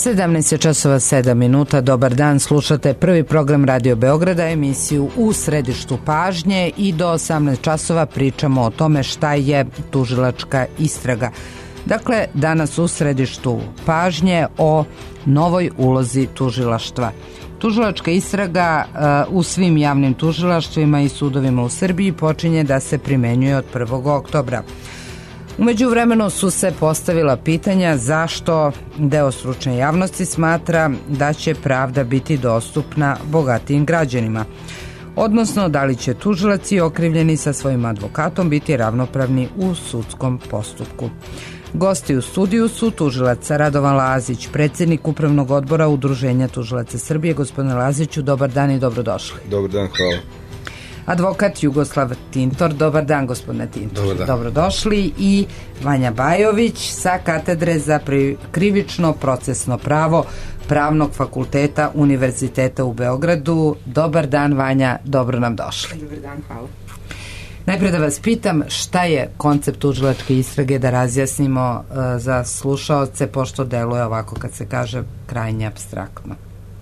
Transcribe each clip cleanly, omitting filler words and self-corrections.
17 časova 7 minuta, dobar dan, slušate prvi program Radio Beograda, emisiju U središtu pažnje i do 18 časova pričamo o tome šta je tužilačka istraga. Dakle, danas u središtu pažnje o novoj ulozi tužilaštva. Tužilačka istraga u svim javnim tužilaštvima i sudovima u Srbiji počinje da se primenjuje od 1. oktobra. U međuvremenu su se postavila pitanja zašto deo stručne javnosti smatra da će pravda biti dostupna bogatijim građanima, odnosno da li će tužilac i okrivljeni sa svojim advokatom biti ravnopravni u sudskom postupku. Gosti u studiju su tužilac Radovan Lazić, predsjednik Upravnog odbora Udruženja tužilaca Srbije. Gospodine Laziću, dobar dan i dobrodošli. Dobar dan, hvala. Advokat Jugoslav Tintor, dobar dan gospodine Tintor. Dobar dan. Dobrodošli. I Vanja Bajović sa katedre za krivično procesno pravo Pravnog fakulteta Univerziteta u Beogradu. Dobar dan Vanja, dobro nam došli. Dobar dan, hvala. Najprije da vas pitam šta je koncept tužilačke istrage, da razjasnimo za slušaoce, pošto deluje ovako kad se kaže krajnje apstraktno.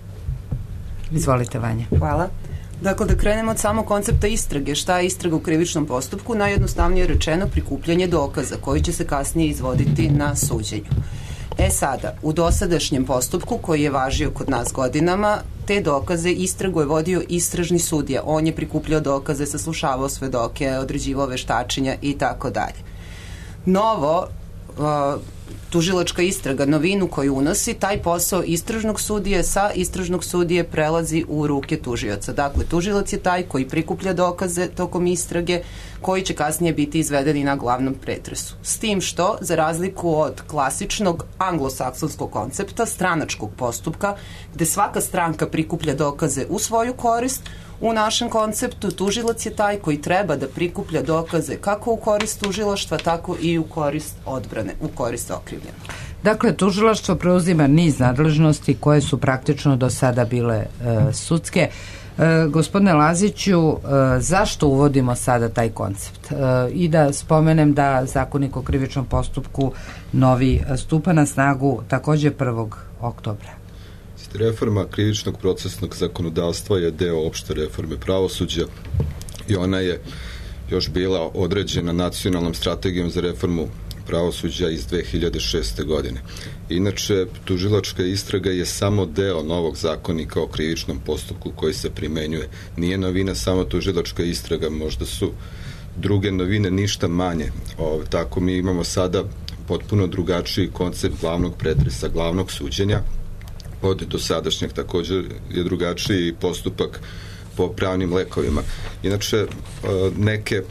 Izvolite Vanja. Hvala. Dakle, da krenemo od samog koncepta istrage. Šta je istraga u krivičnom postupku? Najjednostavnije rečeno, prikupljanje dokaza koji će se kasnije izvoditi na suđenju. Sada, u dosadašnjem postupku koji je važio kod nas godinama, te dokaze istragu je vodio istražni sudija. On je prikupljao dokaze, saslušavao svedoke, određivao veštačenja i tako dalje. Novo, tužilačka istraga, novinu koju unosi, taj posao istražnog sudije sa istražnog sudije prelazi u ruke tužioca. Dakle, tužilac je taj koji prikuplja dokaze tokom istrage, koji će kasnije biti izvedeni na glavnom pretresu. S tim što, za razliku od klasičnog anglosaksonskog koncepta, stranačkog postupka, gde svaka stranka prikuplja dokaze u svoju korist, u našem konceptu tužilac je taj koji treba da prikuplja dokaze kako u korist tužilaštva, tako i u korist odbrane, u korist okrivljenog. Dakle, tužilaštvo preuzima niz nadležnosti koje su praktično do sada bile sudske. Gospodine Laziću, zašto uvodimo sada taj koncept? I da spomenem da Zakonik o krivičnom postupku novi stupa na snagu takođe 1. oktobra. Reforma krivičnog procesnog zakonodavstva je deo opšte reforme pravosuđa i ona je još bila određena nacionalnom strategijom za reformu pravosuđa iz 2006. godine. Inače, tužilačka istraga je samo deo novog zakonika o krivičnom postupku koji se primenjuje. Nije novina samo tužilačka istraga, možda su druge novine ništa manje. Tako mi imamo sada potpuno drugačiji koncept glavnog pretresa, glavnog suđenja. Od dosadašnjeg također je drugačiji postupak po pravnim lekovima. Inače, neke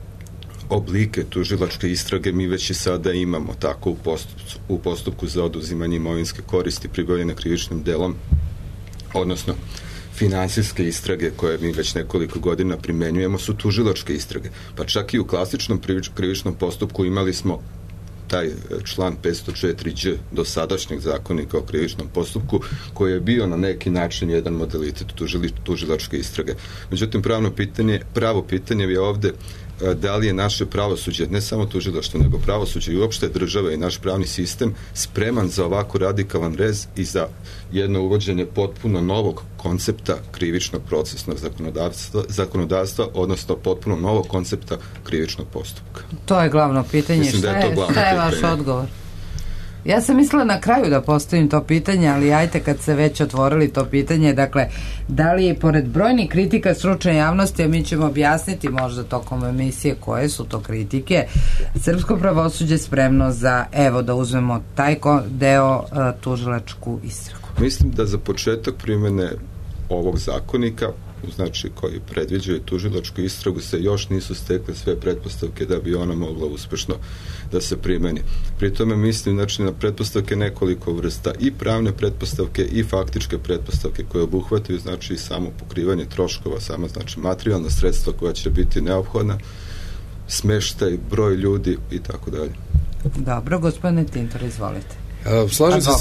oblike tužilačke istrage mi već i sada imamo tako u postupku za oduzimanje imovinske koristi pribavljene krivičnim delom, odnosno finansijske istrage koje mi već nekoliko godina primenjujemo su tužilačke istrage. Pa čak i u klasičnom krivičnom postupku imali smo taj član 504Đ dosadašnjeg zakonika o krivičnom postupku koji je bio na neki način jedan modalitet tužilačke istrage. Međutim, pravo pitanje je ovde da li je naše pravosuđe, ne samo tužilaštvo, nego pravosuđe i uopšte država i naš pravni sistem spreman za ovako radikalan rez i za jedno uvođenje potpuno novog koncepta krivičnog procesnog zakonodavstva, odnosno potpuno novog koncepta krivičnog postupka. To je glavno pitanje. Mislim da je to glavno pitanje. Šta je vaš odgovor? Ja sam mislila na kraju da postavim to pitanje, ali ajte kad se već otvorili to pitanje, dakle, da li je pored brojnih kritika stručne javnosti, a mi ćemo objasniti možda tokom emisije koje su to kritike, srpsko pravosuđe spremno za, evo da uzmemo taj deo, tužilačku istragu? Mislim da za početak primene ovog zakonika, znači koji predviđaju tužilačku istragu, se još nisu stekle sve pretpostavke da bi ona mogla uspešno da se primeni. Pri tome mislim znači na pretpostavke nekoliko vrsta, i pravne pretpostavke i faktičke pretpostavke koje obuhvataju znači i samo pokrivanje troškova, sama znači materijalna sredstva koja će biti neophodna, smeštaj, broj ljudi i tako dalje. Dobro, gospodine Tintor, izvolite. Slažem se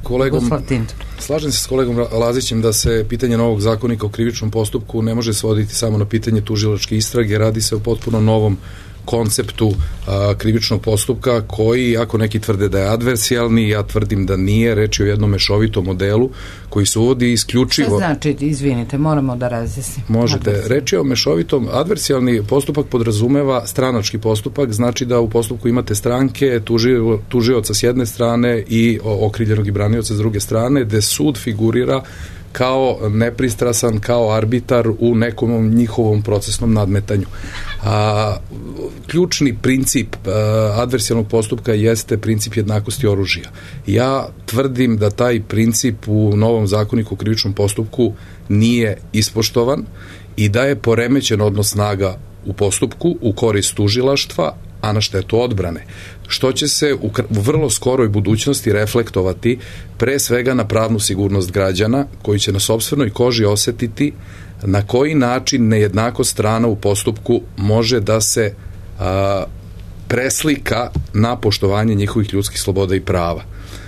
s kolegom Lazićem da se pitanje novog zakonika o krivičnom postupku ne može svoditi samo na pitanje tužilačke istrage, radi se o potpuno novom konceptu krivičnog postupka koji, ako neki tvrde da je adversijalni, ja tvrdim da nije, reč je o jednom mešovitom modelu koji se uvodi isključivo... Šta znači, izvinite, moramo da razjasnimo. Možete, reč je o mešovitom, adversijalni postupak podrazumeva stranački postupak, znači da u postupku imate stranke, tužioca s jedne strane i okrivljenog i branioca s druge strane, gde sud figurira kao nepristrasan, kao arbitar u nekom njihovom procesnom nadmetanju. Ključni princip adversijalnog postupka jeste princip jednakosti oružja. Ja tvrdim da taj princip u novom zakoniku o krivičnom postupku nije ispoštovan i da je poremećen odnos snaga u postupku u korist tužilaštva, a na štetu odbrane, što će se u vrlo skoroj budućnosti reflektovati pre svega na pravnu sigurnost građana, koji će na sopstvenoj koži osetiti na koji način nejednakost strana u postupku može da se preslika na poštovanje njihovih ljudskih sloboda i prava.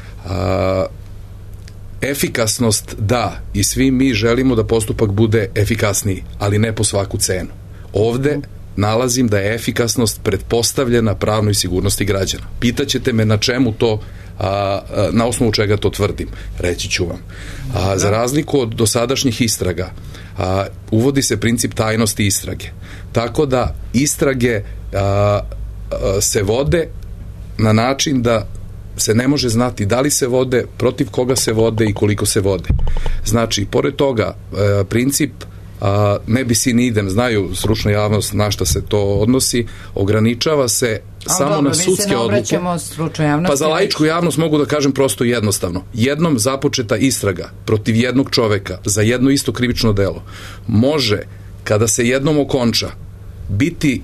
Efikasnost da, i svi mi želimo da postupak bude efikasniji, ali ne po svaku cenu. Ovde nalazim da je efikasnost pretpostavljena pravnoj sigurnosti građana. Pitaćete me na čemu to, na osnovu čega to tvrdim. Reći ću vam. Za razliku od dosadašnjih istraga, uvodi se princip tajnosti istrage. Tako da istrage se vode na način da se ne može znati da li se vode, protiv koga se vode i koliko se vode. Znači, pored toga, princip ne bi si ni idem, znaju stručna javnost na šta se to odnosi, ograničava se samo na sudske odluke. Pa za laičku javnost mogu da kažem prosto jednostavno. Jednom započeta istraga protiv jednog čoveka za jedno isto krivično delo može, kada se jednom okonča, biti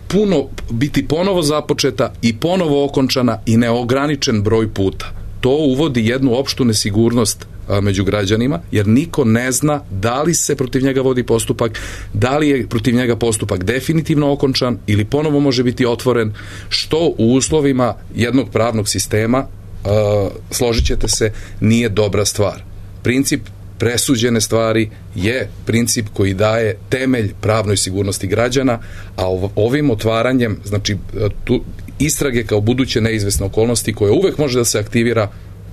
ponovo započeta i ponovo okončana i neograničen broj puta. To uvodi jednu opštu nesigurnost među građanima, jer niko ne zna da li se protiv njega vodi postupak, da li je protiv njega postupak definitivno okončan ili ponovo može biti otvoren, što u uslovima jednog pravnog sistema, složit ćete se, nije dobra stvar. Princip presuđene stvari je princip koji daje temelj pravnoj sigurnosti građana, a ovim otvaranjem, znači istrage kao buduće neizvesne okolnosti koje uvek može da se aktivira,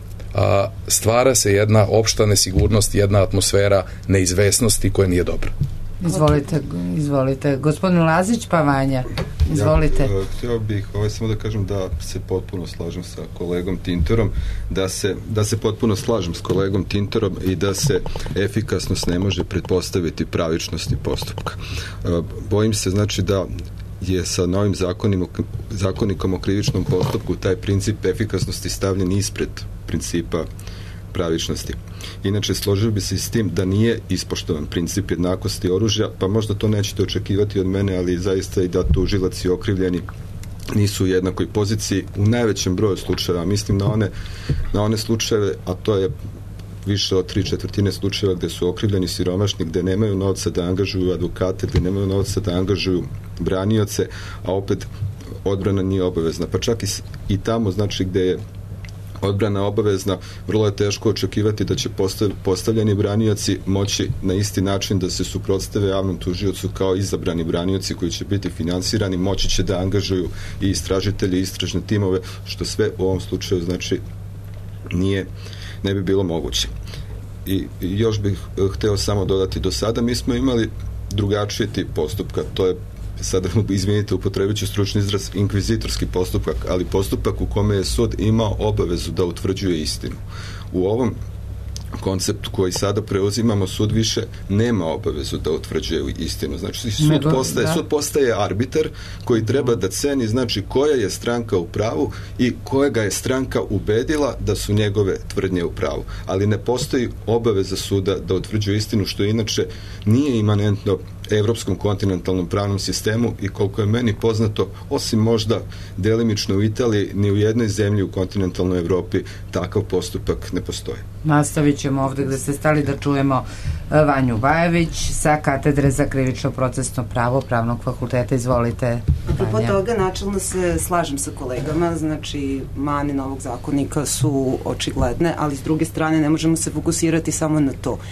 stvara se jedna opšta nesigurnost, jedna atmosfera neizvesnosti koja nije dobra. Izvolite. Gospodin Lazić, pa Vanja. Izvolite. Ja, htio bih samo da kažem da se potpuno slažem sa kolegom Tintorom, da se potpuno slažem s kolegom Tintorom i da se efikasnost ne može pretpostaviti pravičnosti postupka. Bojim se, znači, da je sa novim zakonikom o krivičnom postupku taj princip efikasnosti stavljen ispred principa pravičnosti. Inače, složio bi se s tim da nije ispoštovan princip jednakosti oružja, pa možda to nećete očekivati od mene, ali zaista i da tužilac i okrivljeni nisu u jednakoj poziciji u najvećem broju slučajeva. Mislim na one slučajeve, a to je više od 3/4 slučajeva gde su okrivljeni siromašni, gde nemaju novca da angažuju advokate, gde nemaju novca da angažuju branioce, a opet odbrana nije obavezna. Pa čak i tamo, znači, gde je odbrana obavezna, vrlo je teško očekivati da će postavljeni branioci moći na isti način da se suprotstave javnom tužiocu kao izabrani branioci koji će biti finansirani, moći će da angažuju i istražitelji i istražne timove, što sve u ovom slučaju, znači, ne bi bilo moguće. I još bih hteo samo dodati, do sada mi smo imali drugačiji tip postupka, to je, sada izvinite, upotrebit ću stručni izraz, inkvizitorski postupak, ali postupak u kome je sud imao obavezu da utvrđuje istinu. U ovom konceptu koji sada preuzimamo, sud više nema obavezu da utvrđuje istinu. Znači, sud postaje arbitar koji treba da ceni, znači, koja je stranka u pravu i kojega je stranka ubedila da su njegove tvrdnje u pravu. Ali ne postoji obaveza suda da utvrđuje istinu, što inače nije imanentno evropskom kontinentalnom pravnom sistemu i koliko je meni poznato, osim možda delimično u Italiji, ni u jednoj zemlji u kontinentalnoj Evropi takav postupak ne postoji. Nastavit ćemo ovde gde ste stali da čujemo Vanju Bajević sa Katedre za krivično procesno pravo Pravnog fakulteta. Izvolite, Vanja. Vanja. Toga načelno se slažem sa kolegama, znači mane novog zakonika su očigledne, ali s druge strane ne možemo se fokusirati samo na to.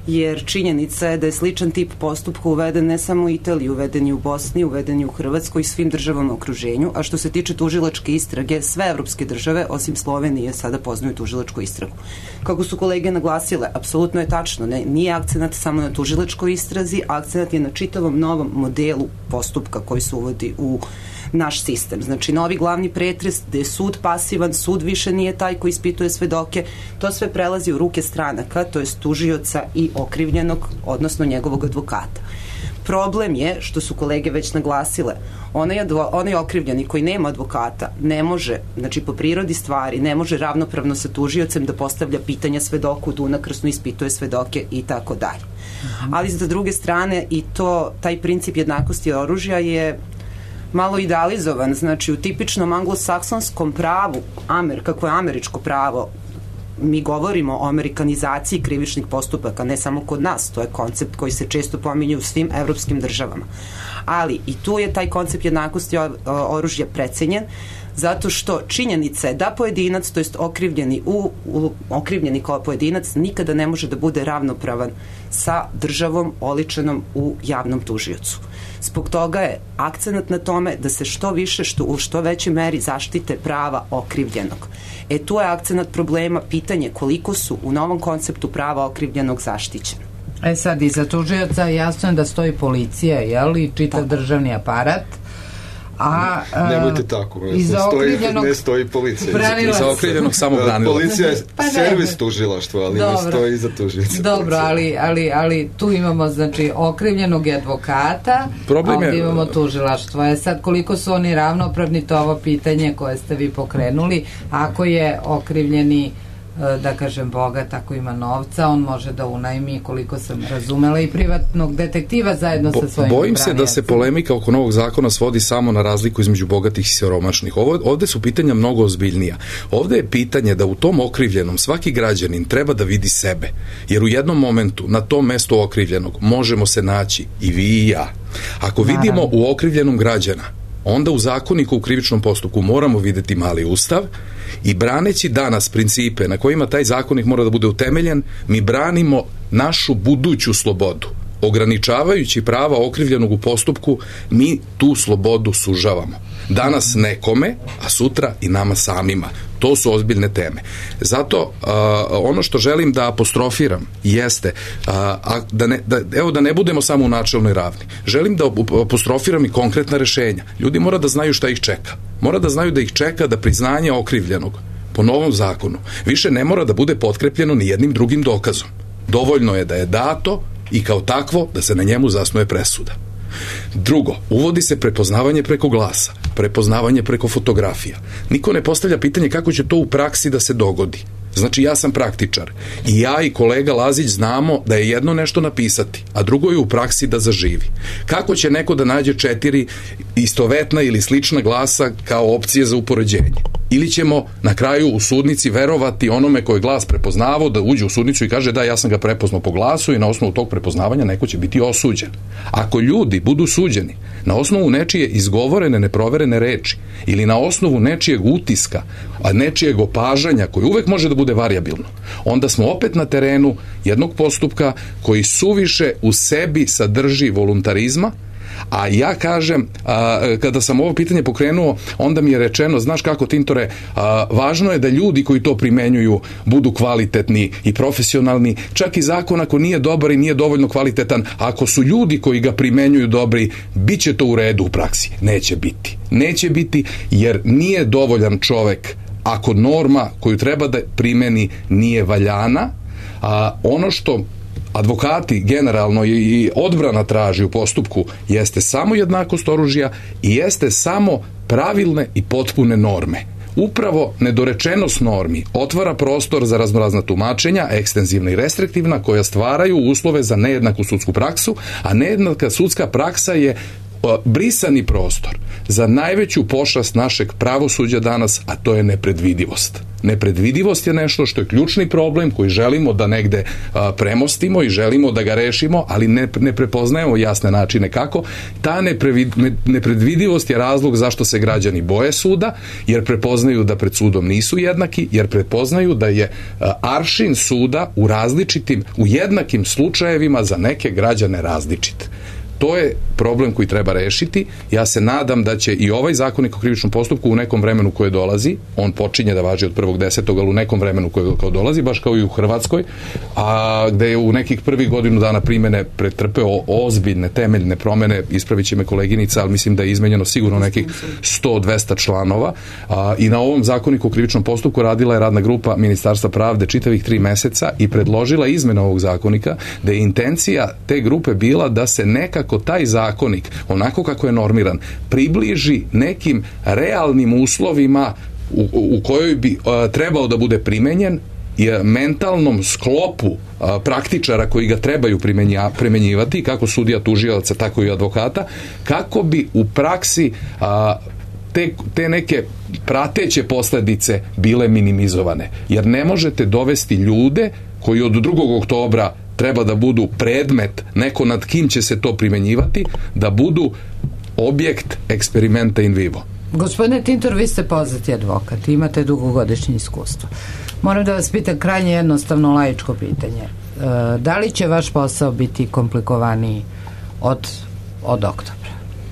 jer činjenica je da je sličan tip postupka uveden ne samo u Italiji, uveden je u Bosni, uveden je u Hrvatskoj i svim državama u okruženju, a što se tiče tužilačke istrage, sve evropske države, osim Slovenije, sada poznaju tužilačku istragu. Kako su kolege naglasile, apsolutno je tačno, nije akcenat samo na tužilačkoj istrazi, akcenat je na čitavom novom modelu postupka koji se uvodi u naš sistem. Znači, novi glavni pretres gde je sud pasivan, sud više nije taj koji ispituje svedoke, to sve prelazi u ruke stranaka, to jest tužioca i okrivljenog, odnosno njegovog advokata. Problem je, što su kolege već naglasile, onaj okrivljeni koji nema advokata ne može, znači po prirodi stvari, ne može ravnopravno sa tužiocem da postavlja pitanja svedoku, da unakrsno ispituje svedoke i tako dalje. Ali sa druge strane i taj princip jednakosti oružja je malo idealizovan, znači u tipičnom anglosaksonskom pravu, kako je američko pravo, mi govorimo o amerikanizaciji krivičnih postupaka, ne samo kod nas, to je koncept koji se često pominje u svim evropskim državama. Ali i tu je taj koncept jednakosti oružja precenjen, zato što činjenica je da pojedinac, to jest okrivljeni kao pojedinac, nikada ne može da bude ravnopravan sa državom oličenom u javnom tužiocu. Zbog toga je akcenat na tome da se što više, u što većoj meri zaštite prava okrivljenog. Tu je akcenat problema, pitanje koliko su u novom konceptu prava okrivljenog zaštićeni. Sad, iza tužioca jasno je da stoji policija, jel, i čitav državni aparat. Nemojte tako, ne stoji policija. Iza okrivljenog samo branilac. Policija je servis tužilaštva, ali ne stoji iza tužioca. Dobro, ali tu imamo, znači, okrivljenog advokata, a ovdje imamo tužilaštvo. Sad, koliko su oni ravnopravni, to ovo pitanje koje ste vi pokrenuli, ako je okrivljeni, da kažem, bogat, ako ima novca, on može da unajmi, koliko sam razumela, i privatnog detektiva zajedno sa svojim Bojim se da se polemika oko novog zakona svodi samo na razliku između bogatih i siromašnih. Ovde su pitanja mnogo ozbiljnija. Ovde je pitanje da u tom okrivljenom svaki građanin treba da vidi sebe, jer u jednom momentu na tom mestu okrivljenog možemo se naći i vi i ja. Ako vidimo u okrivljenom građana, onda u zakoniku u krivičnom postupku moramo videti mali ustav i braneći danas principe na kojima taj zakonik mora da bude utemeljen, mi branimo našu buduću slobodu. Ograničavajući prava okrivljenog u postupku, mi tu slobodu sužavamo. Danas nekome, a sutra i nama samima. To su ozbiljne teme. Zato ono što želim da apostrofiram jeste, da ne budemo samo u načelnoj ravni. Želim da apostrofiram i konkretna rešenja. Ljudi mora da znaju šta ih čeka. Mora da znaju da ih čeka da priznanje okrivljenog po novom zakonu više ne mora da bude potkrepljeno ni jednim drugim dokazom. Dovoljno je da je dato i kao takvo da se na njemu zasnuje presuda. Drugo, uvodi se prepoznavanje preko glasa, prepoznavanje preko fotografija. Niko ne postavlja pitanje kako će to u praksi da se dogodi. Znači, ja sam praktičar i ja i kolega Lazić znamo da je jedno nešto napisati, a drugo je u praksi da zaživi. Kako će neko da nađe 4 istovetna ili slična glasa kao opcije za upoređenje? Ili ćemo na kraju u sudnici verovati onome koji je glas prepoznavao da uđe u sudnicu i kaže da, ja sam ga prepoznao po glasu i na osnovu tog prepoznavanja neko će biti osuđen. Ako ljudi budu suđeni na osnovu nečije izgovorene, neproverene reči ili na osnovu nečijeg utiska, a nečijeg opažanja koje uvek može da bude varijabilno, onda smo opet na terenu jednog postupka koji suviše u sebi sadrži voluntarizma. A ja kažem, kada sam ovo pitanje pokrenuo, onda mi je rečeno, znaš kako, Tintore, važno je da ljudi koji to primenjuju budu kvalitetni i profesionalni, čak i zakon ako nije dobar i nije dovoljno kvalitetan, ako su ljudi koji ga primenjuju dobri, bit će to u redu u praksi. Neće biti. Neće biti, jer nije dovoljan čovek ako norma koju treba da primeni nije valjana, a ono što advokati generalno i odbrana traži u postupku jeste samo jednakost oružja i jeste samo pravilne i potpune norme. Upravo nedorečenost normi otvara prostor za raznorazna tumačenja, ekstenzivna i restriktivna, koja stvaraju uslove za nejednaku sudsku praksu, a nejednaka sudska praksa je brisani prostor za najveću pošast našeg pravosuđa danas, a to je nepredvidivost. Nepredvidivost je nešto što je ključni problem koji želimo da negde premostimo i želimo da ga rešimo, ali ne prepoznajemo jasne načine kako. Ta nepredvidivost je razlog zašto se građani boje suda, jer prepoznaju da pred sudom nisu jednaki, jer prepoznaju da je aršin suda u jednakim slučajevima za neke građane različit. To je problem koji treba rešiti. Ja se nadam da će i ovaj zakonik o krivičnom postupku u nekom vremenu koje dolazi, on počinje da važi od 1.10. ali u nekom vremenu koje dolazi, baš kao i u Hrvatskoj, a gde je u nekih prvih godinu dana primene pretrpeo ozbiljne temeljne promene, ispravit će me koleginica, ali mislim da je izmenjeno sigurno nekih 100-200 članova, i na ovom zakoniku o krivičnom postupku radila je radna grupa Ministarstva pravde čitavih 3 meseca i predložila izmene ovog zakonika, da je intencija te grupe bila da se nekako taj zakonik, onako kako je normiran, približi nekim realnim uslovima u kojoj bi trebao da bude primenjen, mentalnom sklopu praktičara koji ga trebaju primenjivati, kako sudija, tužilaca, tako i advokata, kako bi u praksi te neke prateće posledice bile minimizovane. Jer ne možete dovesti ljude koji od 2. oktobra treba da budu predmet, neko nad kim će se to primenjivati, da budu objekt eksperimenta in vivo. Gospodine Tintor, vi ste poznati advokat, imate dugogodišnje iskustvo. Moram da vas pitam krajnje jednostavno laičko pitanje. Da li će vaš posao biti komplikovaniji od oktobra?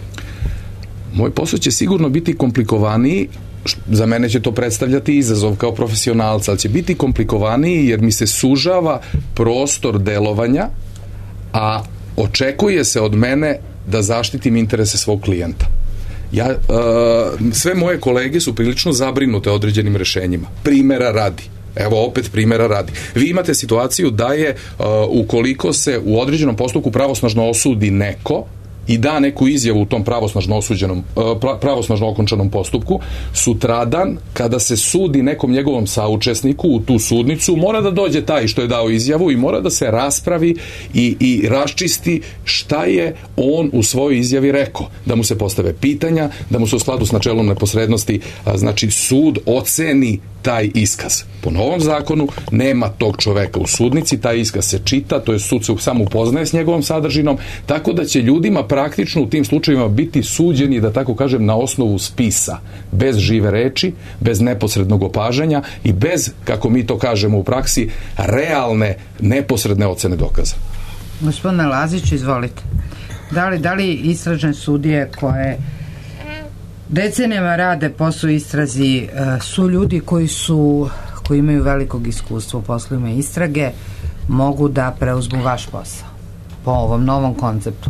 Moj posao će sigurno biti komplikovaniji. Za mene će to predstavljati izazov kao profesionalca, ali će biti komplikovaniji jer mi se sužava prostor delovanja, a očekuje se od mene da zaštitim interese svog klijenta. Sve moje kolege su prilično zabrinute određenim rešenjima. Primera radi. Evo opet primjera radi. Vi imate situaciju da je ukoliko se u određenom postupku pravosnažno osudi neko i da neku izjavu u tom pravosnažno okončanom postupku, sutradan kada se sudi nekom njegovom saučesniku u tu sudnicu, mora da dođe taj što je dao izjavu i mora da se raspravi i raščisti šta je on u svojoj izjavi rekao, da mu se postave pitanja, da mu se u skladu s načelom neposrednosti, znači sud oceni taj iskaz. Po novom zakonu nema tog čoveka u sudnici, taj iskaz se čita, to je sud se samo upoznaje s njegovom sadržinom, tako da će ljudima praktično u tim slučajevima biti suđeni, da tako kažem, na osnovu spisa, bez žive reči, bez neposrednog opažanja i bez, kako mi to kažemo u praksi, realne, neposredne ocene dokaza. Gospodine Lazić, izvolite. Da li istražne sudije koje decenijama rade posao istrazi su ljudi koji imaju velikog iskustva u poslovima istrage, mogu da preuzmu vaš posao po ovom novom konceptu?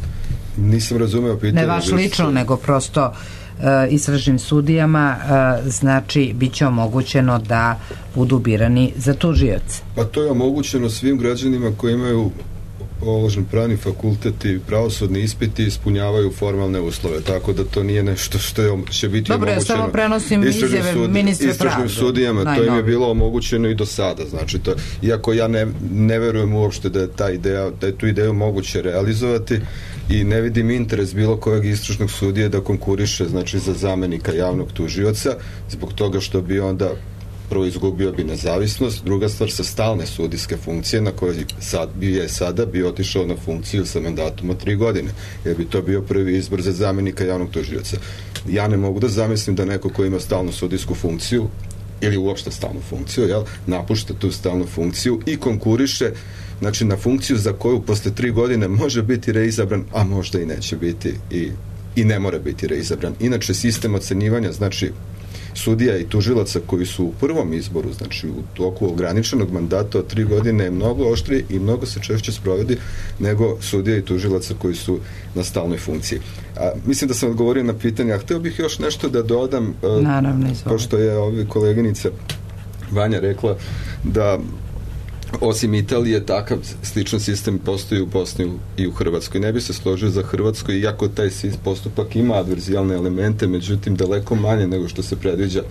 Nisam razumeo pitanje. Ne vaš lično, nego prosto istražnim sudijama, znači bit će omogućeno da budu birani za tužioce. Pa to je omogućeno svim građanima koji imaju položen pravni fakultet i pravosudni ispiti ispunjavaju formalne uslove, tako da to nije nešto što će biti omogućeno. Dobro, ja samo prenosim izjave ministre pravde. Istražnim sudijama, to im je bilo omogućeno i do sada. Znači, iako ja ne verujem uopšte da je tu ideju moguće realizovati i ne vidim interes bilo kojeg istražnog sudije da konkuriše, znači, za zamenika javnog tužioca, zbog toga što bi onda prvo izgubio bi nezavisnost, druga stvar sa stalne sudijske funkcije na kojoj sada bi otišao na funkciju sa mandatom od 3 godine, jer bi to bio prvi izbor za zamenika javnog tužioca. Ja ne mogu da zamislim da neko ko ima stalnu sudijsku funkciju ili uopšte stalnu funkciju, napušta tu stalnu funkciju i konkuriše, znači, na funkciju za koju posle 3 godine može biti reizabran, a možda i neće biti i ne mora biti reizabran. Inače, sistem ocenjivanja, znači, sudija i tužilaca koji su u prvom izboru, znači u toku ograničenog mandata od 3 godine, je mnogo oštriji i mnogo se češće sprovodi nego sudija i tužilaca koji su na stalnoj funkciji. Mislim da sam odgovorio na pitanje, a hteo bih još nešto da dodam. Naravno, pošto je koleginica Vanja rekla da osim Italije takav sličan sistem postoji u Bosni i u Hrvatskoj. Ne bi se složio za Hrvatsku, iako taj postupak ima adverzijalne elemente, međutim daleko manje nego što se predviđa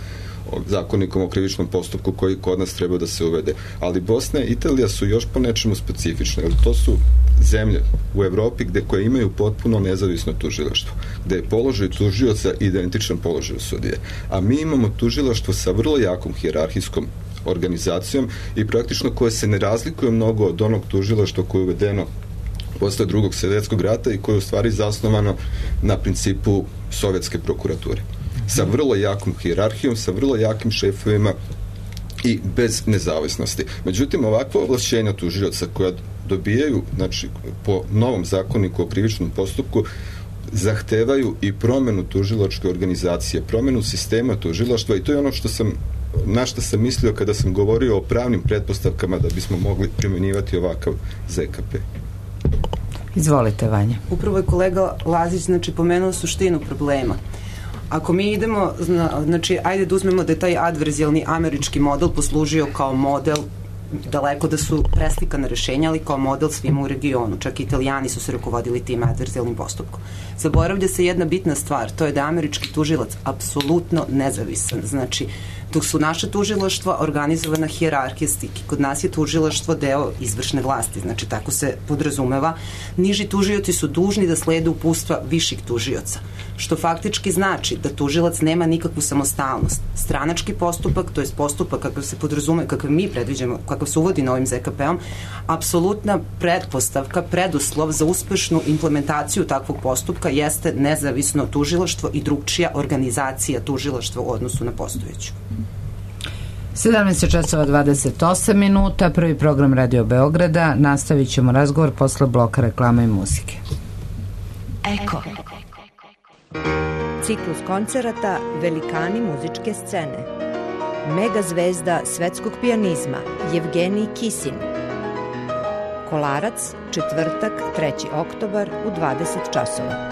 zakonikom o krivičnom postupku koji kod nas treba da se uvede. Ali Bosna i Italija su još po nečemu specifične. To su zemlje u Evropi koje imaju potpuno nezavisno tužilaštvo, gde je položaj tužioca identičan položaju sudije. A mi imamo tužilaštvo sa vrlo jakom hijerarhijskom organizacijom i praktično koje se ne razlikuje mnogo od onog tužilaštva koje je uvedeno posle Drugog svjetskog rata i koje je u stvari zasnovano na principu sovjetske prokurature. Sa vrlo jakom hijerarhijom, sa vrlo jakim šefovima i bez nezavisnosti. Međutim, ovakva ovlašćenja tužioca koja dobijaju, znači, po novom zakoniku o krivičnom postupku, zahtevaju i promenu tužilačke organizacije, promenu sistema tužilaštva i to je ono na što sam mislio kada sam govorio o pravnim pretpostavkama da bismo mogli primjenjivati ovakav ZKP. Izvolite, Vanja. Upravo je kolega Lazić, znači, pomenuo suštinu problema. Ako mi idemo, znači, ajde da uzmemo da je taj adverzijalni američki model poslužio kao model, daleko da su preslikana rešenja, ali kao model svima u regionu. Čak i Italijani su se rukovodili tim adverzijalnim postupkom. Zaboravlja se jedna bitna stvar, to je da je američki tužilac apsolutno nezavisan. Znači, dok su naše tužilaštva organizovana hijerarhijski, kod nas je tužilaštvo deo izvršne vlasti, znači tako se podrazumeva. Niži tužioci su dužni da slede uputstva viših tužioca, što faktički znači da tužilac nema nikakvu samostalnost. Stranački postupak, to je postupak kakav se podrazumeva, kakav mi predviđamo, kakav se uvodi novim ZKP-om, apsolutna pretpostavka, preduslov za uspešnu implementaciju takvog postupka jeste nezavisno tužilaštvo i drugčija organizacija tužilaštva u odnosu na postojeću. 17:28 minuta, prvi program Radio Beograda. Nastavit ćemo razgovor posle bloka reklama i muzike. Eko. Ciklus koncerata Velikani muzičke scene. Mega zvezda svetskog pijanizma Jevgenij Kisin. Kolarac, četvrtak, 3. oktobar u 20 časova.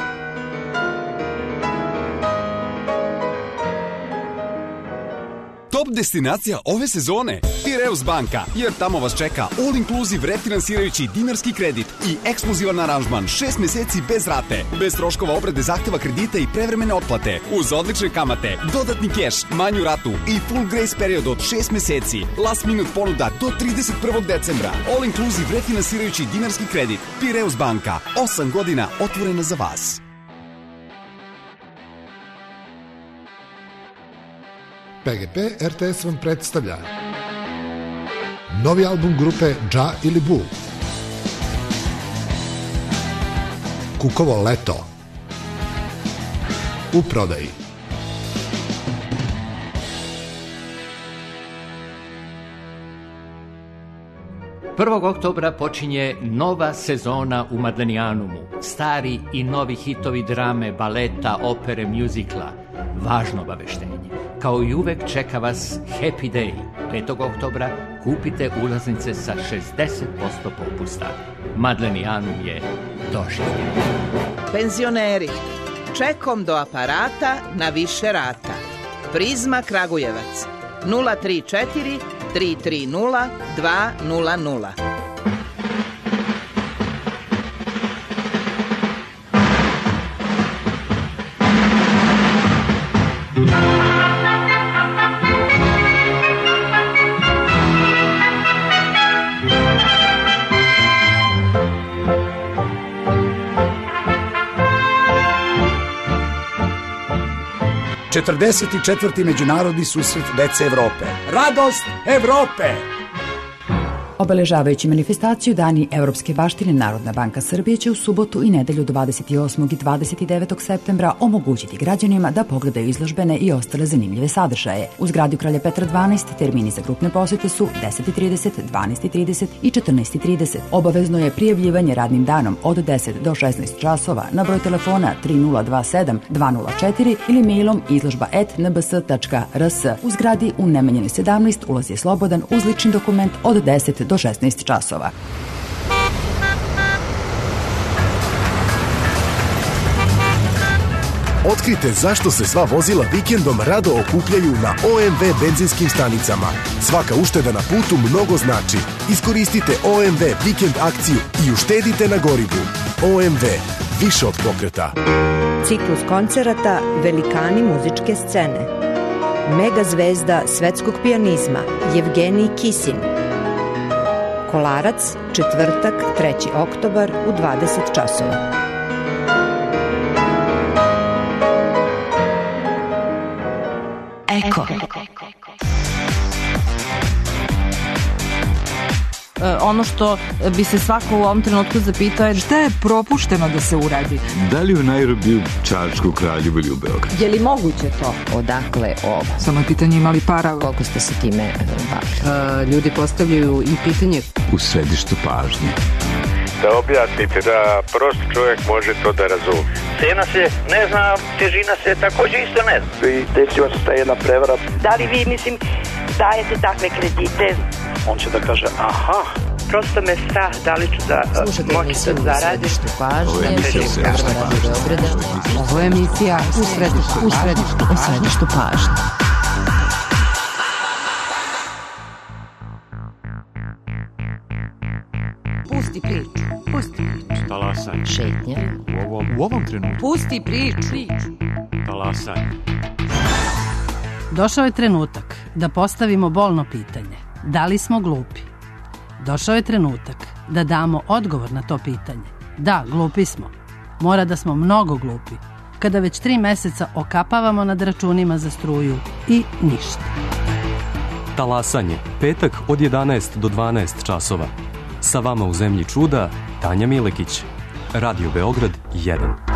Top destinacija ove sezone Piraeus banka, jer tamo vas čeka all inclusive refinansirajući dinarski kredit i ekskluzivan aranžman 6 meseci bez rate, bez troškova obrade zahteva kredita i prevremene otplate, uz odlične kamate, dodatni keš, manju ratu i full grace period od 6 meseci, last minute ponuda do 31. decembra, all inclusive refinansirajući dinarski kredit. Piraeus banka, 8 godina otvorena za vas. PGP RTS vam predstavlja novi album grupe Dža ili Bu, Kukovo leto, u prodaji. Prvog oktobra počinje nova sezona u Madlenijanumu. Stari i novi hitovi drame, baleta, opere, mjuzikla. Važno obaveštenje. Kao i uvek čeka vas Happy Day. 5. oktobra kupite ulaznice sa 60% popusta. Madlenijanum je doživljen. Penzioneri, čekom do aparata na više rata. Prizma Kragujevac 034 330 200. četrdesetčetvrti Međunarodni susret dece Evrope. Radost Evrope! Obeležavajući manifestaciju Dani evropske baštine, Narodna banka Srbije će u subotu i nedelju 28. i 29. septembra omogućiti građanima da pogledaju izložbene i ostale zanimljive sadržaje. U zgradi Kralja Petra 12 termini za grupne posete su 10:30, 12:30 i 14:30. Obavezno je prijavljivanje radnim danom od 10 do 16 časova na broj telefona 3027 204 ili mailom izložba@nbs.rs. U zgradi u Nemanjinoj 17 ulaz je slobodan uz lični dokument od 10 do 16 časova. Otkrite zašto se sva vozila vikendom rado okupljaju na OMV benzinskim stanicama. Svaka ušteda na putu mnogo znači. Iskoristite OMV vikend akciju i uštedite na gorivu. OMV, više od pokreta. Ciklus koncerata Velikani muzičke scene. Mega zvezda svetskog pijanizma Jevgenij Kisin. Kolarac, četvrtak, 3. oktobar u 20 časova. Eko. Ono što bi se svako u ovom trenutku zapitao je šta je propušteno da se uradi. Da li u Nairobiju, Čačku, Kraljevu ili u Beogradu? Je li moguće to? Odakle ovo? Samo je pitanje imali para. Koliko ste se time bavili? Ljudi postavljaju i pitanje u središtu pažnje. Da objasnite, da prost čovjek može to da razumije. Cena se ne zna, težina se također isto ne zna. I desila se ta jedna prevara. Da li vi, dajete takve kredite? On će da kaže, aha. Prosto me strah, da li ću da moći da zaradim. Ovo je emisija u središtu pažnje. Pusti priču. Talasanje. Šetnja. U ovom trenutku. Pusti priču. Talasanje. Došao je trenutak da postavimo bolno pitanje. Da li smo glupi? Došao je trenutak da damo odgovor na to pitanje. Da, glupi smo. Mora da smo mnogo glupi. Kada već 3 meseca okapavamo nad računima za struju i ništa. Talasanje. Petak od 11 do 12 časova. Sa vama u zemlji čuda, Tanja Milekić. Radio Beograd 1.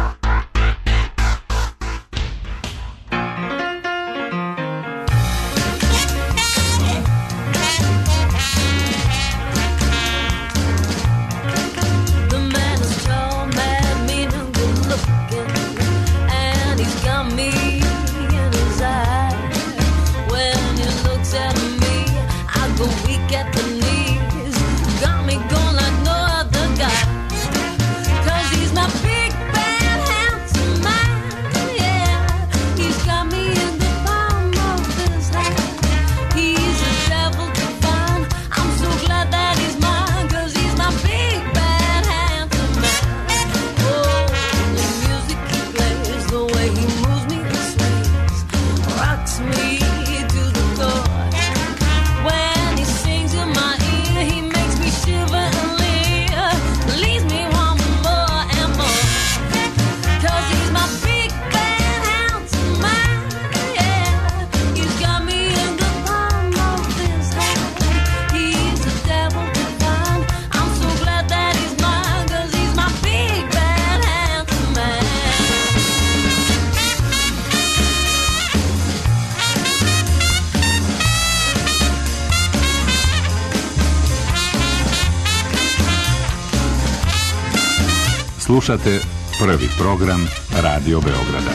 Slušate prvi program Radio Beograda.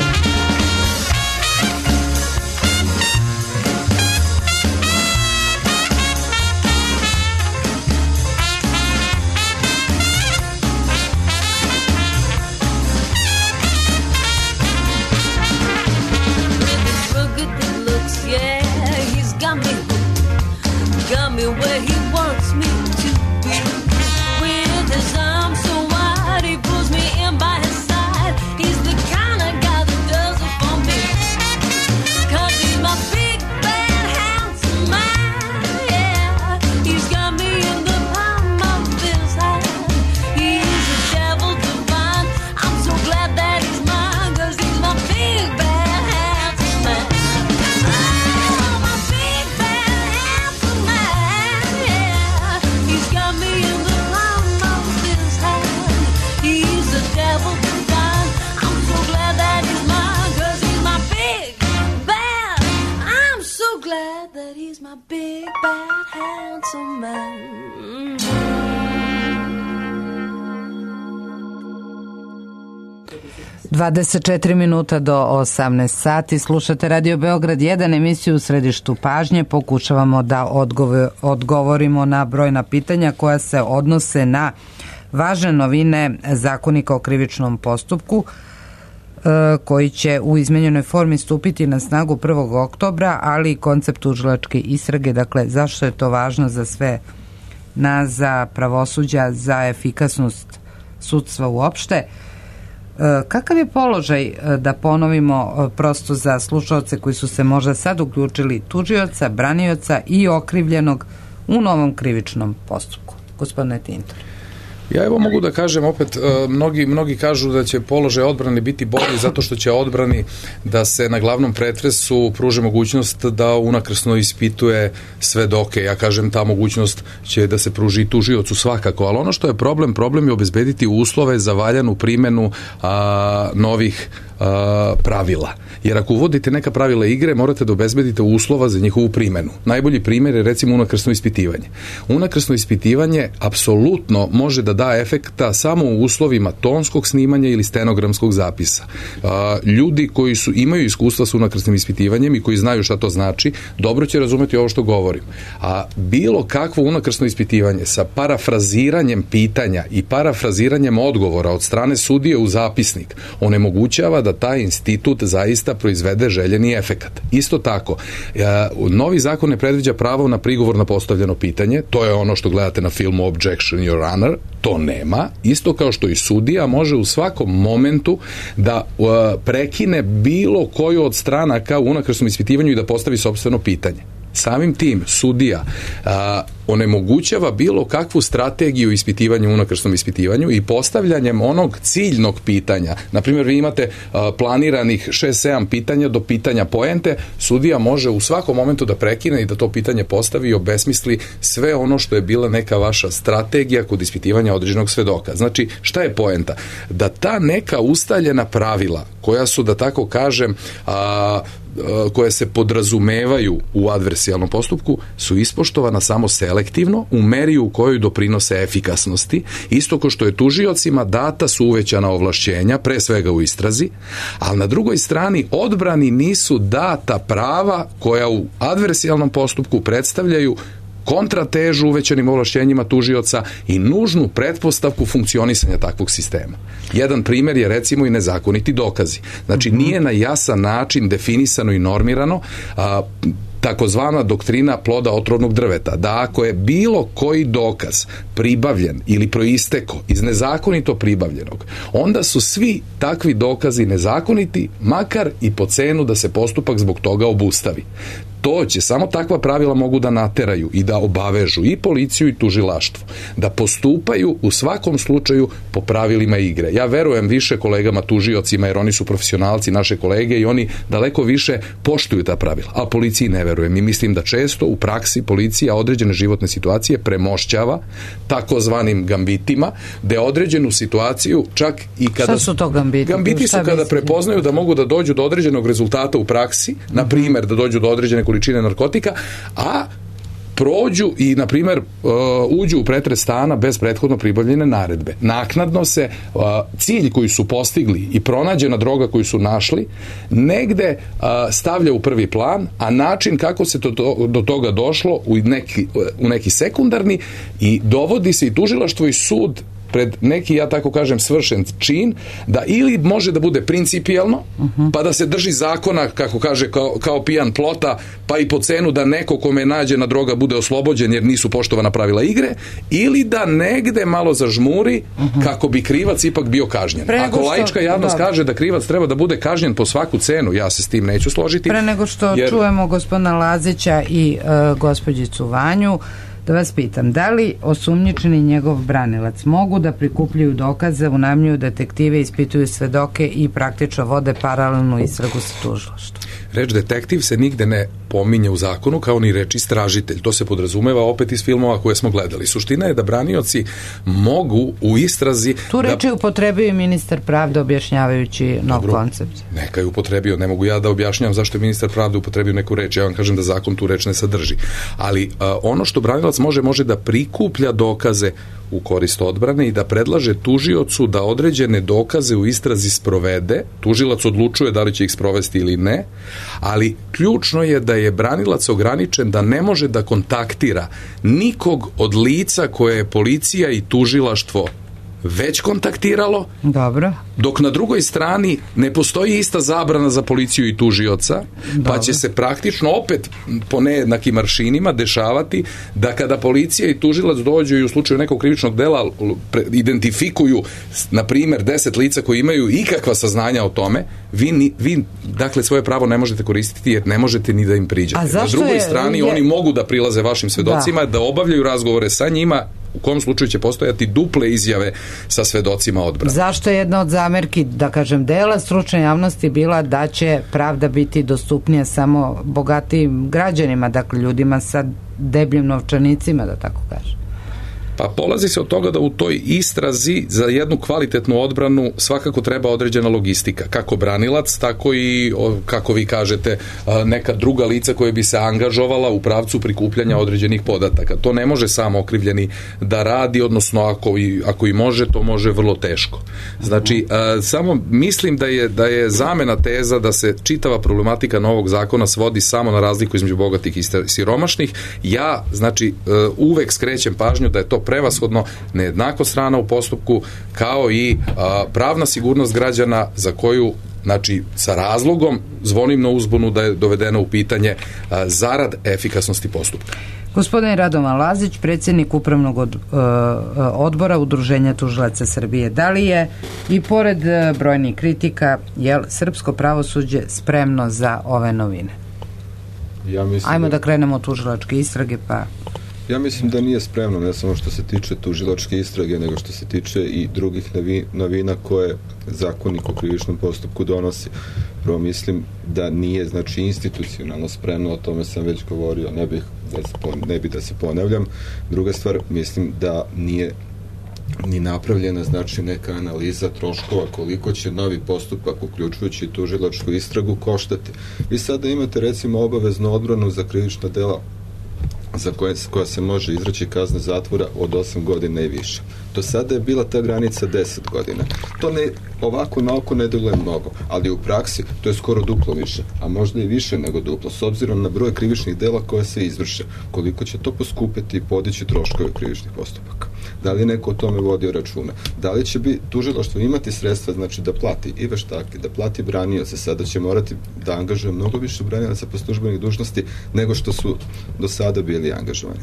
big, bad, handsome man. 24 minuta do 18 sati. Slušate Radio Beograd 1, emisiju u središtu pažnje. Pokušavamo da odgovorimo na brojna pitanja koja se odnose na važne novine Zakonika o krivičnom postupku koji će u izmenjenoj formi stupiti na snagu 1. oktobra, ali i koncept tužilačke istrage. Dakle, zašto je to važno za sve nas, za pravosuđa, za efikasnost sudstva uopšte? Kakav je položaj, da ponovimo prosto za slušaoce koji su se možda sad uključili, tužioca, branioca i okrivljenog u novom krivičnom postupku? Gospodine Tintor. Ja evo mogu da kažem opet, mnogi kažu da će položaj odbrane biti bolji zato što će odbrani da se na glavnom pretresu pruže mogućnost da unakrsno ispituje svedoke. Ja kažem, ta mogućnost će da se pruži i tužiocu svakako, ali ono što je problem je obezbediti uslove za valjanu primenu novih pravila. Jer ako uvodite neka pravila igre, morate da obezbedite uslova za njihovu primenu. Najbolji primjer je recimo unakrsno ispitivanje. Unakrsno ispitivanje apsolutno može da da efekta samo u uslovima tonskog snimanja ili stenogramskog zapisa. Ljudi koji imaju iskustva s unakrsnim ispitivanjem i koji znaju šta to znači, dobro će razumeti ovo što govorim. A bilo kakvo unakrsno ispitivanje sa parafraziranjem pitanja i parafraziranjem odgovora od strane sudije u zapisnik onemogućava da taj institut zaista proizvede željeni efekat. Isto tako, novi zakon ne predviđa pravo na prigovor na postavljeno pitanje, to je ono što gledate na filmu Objection, Your Honor, to nema, isto kao što i sudija može u svakom momentu da prekine bilo koju od stranaka u unakrsnom ispitivanju i da postavi sopstveno pitanje. Samim tim sudija onemogućava bilo kakvu strategiju ispitivanja u unakrsnom ispitivanju i postavljanjem onog ciljnog pitanja. Naprimjer, vi imate planiranih 6-7 pitanja do pitanja poente, sudija može u svakom momentu da prekine i da to pitanje postavi i obesmisli sve ono što je bila neka vaša strategija kod ispitivanja određenog svedoka. Znači, šta je poenta? Da ta neka ustaljena pravila, koja su, da tako kažem, koje se podrazumevaju u adversijalnom postupku, su ispoštovana samo selektivno u meri u kojoj doprinose efikasnosti, isto kao što je tužiocima data su uvećana ovlašćenja, pre svega u istrazi, ali na drugoj strani odbrani nisu data prava koja u adversijalnom postupku predstavljaju kontratežu uvećanim ovlašćenjima tužioca i nužnu pretpostavku funkcionisanja takvog sistema. Jedan primjer je recimo i nezakoniti dokazi. Znači, nije na jasan način definisano i normirano takozvana doktrina ploda otrovnog drveta, da ako je bilo koji dokaz pribavljen ili proistekao iz nezakonito pribavljenog, onda su svi takvi dokazi nezakoniti, makar i po cenu da se postupak zbog toga obustavi. To će, samo takva pravila mogu da nateraju i da obavežu i policiju i tužilaštvo, da postupaju u svakom slučaju po pravilima igre. Ja verujem više kolegama tužiocima, jer oni su profesionalci, naše kolege, i oni daleko više poštuju ta pravila, a policiji ne verujem. I mislim da često u praksi policija određene životne situacije premošćava takozvanim gambitima, da određenu situaciju čak i kada... Šta su to gambiti? Gambiti su kada prepoznaju da mogu da dođu do određenog rezultata u praksi, na primjer da dođu do određene količine narkotika, a prođu i, na primjer, uđu u pretres stana bez prethodno pribavljene naredbe. Naknadno se cilj koji su postigli i pronađena droga koju su našli negde stavlja u prvi plan, a način kako se do toga došlo u neki sekundarni, i dovodi se i tužilaštvo i sud pred neki, ja tako kažem, svršen čin, da ili može da bude principijelno, pa da se drži zakona, kako kaže, kao pijan plota, pa i po cenu da neko kome nađena droga bude oslobođen jer nisu poštovana pravila igre, ili da negde malo zažmuri kako bi krivac ipak bio kažnjen. Ako laička javnost kaže da krivac treba da bude kažnjen po svaku cenu, ja se s tim neću složiti. Pre nego što čujemo gospodina Lazića i gospođicu Vanju, da vas pitam, da li osumnjičeni njegov branilac mogu da prikupljaju dokaze, unajmljuju detektive, ispituju svedoke i praktično vode paralelnu istragu sa tužilaštvom? Reč detektiv se nigde ne pominje u zakonu, kao ni reč istražitelj. To se podrazumeva opet iz filmova koje smo gledali. Suština je da branioci mogu u istrazi... Tu reč je upotrebio i ministar pravde objašnjavajući nov koncept. Neka je upotrebio, ne mogu ja da objašnjam zašto je ministar pravde upotrebio neku reč. Ja vam kažem da zakon tu reč ne sadrži. Ali ono što branilac može da prikuplja dokaze u korist odbrane i da predlaže tužiocu da određene dokaze u istrazi sprovede. Tužilac odlučuje da li će ih sprovesti ili ne, ali ključno je da je branilac ograničen da ne može da kontaktira nikog od lica koje je policija i tužilaštvo već kontaktiralo. Dobro. Dok na drugoj strani ne postoji ista zabrana za policiju i tužioca, pa će se praktično opet po nejednakim aršinima dešavati da kada policija i tužilac dođu i u slučaju nekog krivičnog dela identifikuju, na primjer, 10 lica koji imaju ikakva saznanja o tome, vi dakle svoje pravo ne možete koristiti jer ne možete ni da im priđete. Na drugoj strani oni mogu da prilaze vašim svedocima, da obavljaju razgovore sa njima, u kom slučaju će postojati duple izjave sa svedocima odbrane. Zašto je jedna od zamerki, da kažem, dela stručne javnosti bila da će pravda biti dostupnija samo bogatijim građanima, dakle ljudima sa debljim novčanicima, da tako kažem? Pa polazi se od toga da u toj istrazi za jednu kvalitetnu odbranu svakako treba određena logistika, kako branilac, tako i, kako vi kažete, neka druga lica koja bi se angažovala u pravcu prikupljanja određenih podataka. To ne može samo okrivljeni da radi, odnosno ako i može, to može vrlo teško. Znači, samo mislim da je zamena teza da se čitava problematika novog zakona svodi samo na razliku između bogatih i siromašnih. Ja, znači, uvek skrećem pažnju da je to prevashodno nejednakost strana u postupku, kao i pravna sigurnost građana za koju, znači, sa razlogom zvonim na uzbunu da je dovedeno u pitanje zarad efikasnosti postupka. Gospodin Radovan Lazić, predsjednik Upravnog odbora Udruženja tužilaca Srbije. Da li je, i pored brojnih kritika, srpsko pravosuđe spremno za ove novine? Ajmo da krenemo od tužilačke istrage, pa... Ja mislim da nije spremno, ne samo što se tiče tužilačke istrage, nego što se tiče i drugih novina koje Zakonik o krivičnom postupku donosi. Prvo mislim da nije, znači, institucionalno spremno, o tome sam već govorio, ne bi da se ponavljam. Druga stvar, mislim da nije ni napravljena, znači, neka analiza troškova koliko će novi postupak, uključujući tužilačku istragu, koštati. Vi sada imate, recimo, obaveznu odbranu za krivična dela za koja se može izreći kazna zatvora od 8 godina i više. Do sada je bila ta granica 10 godina. To ovako na oko ne deluje mnogo, ali u praksi to je skoro duplo više, a možda i više nego duplo, s obzirom na broj krivičnih dela koja se izvrše. Koliko će to poskupiti i podići troškove krivičnih postupaka? Da li neko o tome vodio računa? Da li će tužilaštvo imati sredstva, znači, da plati i veštake, da plati branioce? Sada će morati da angažuje mnogo više branilaca po službenih dužnosti nego što su do sada bili angažovani.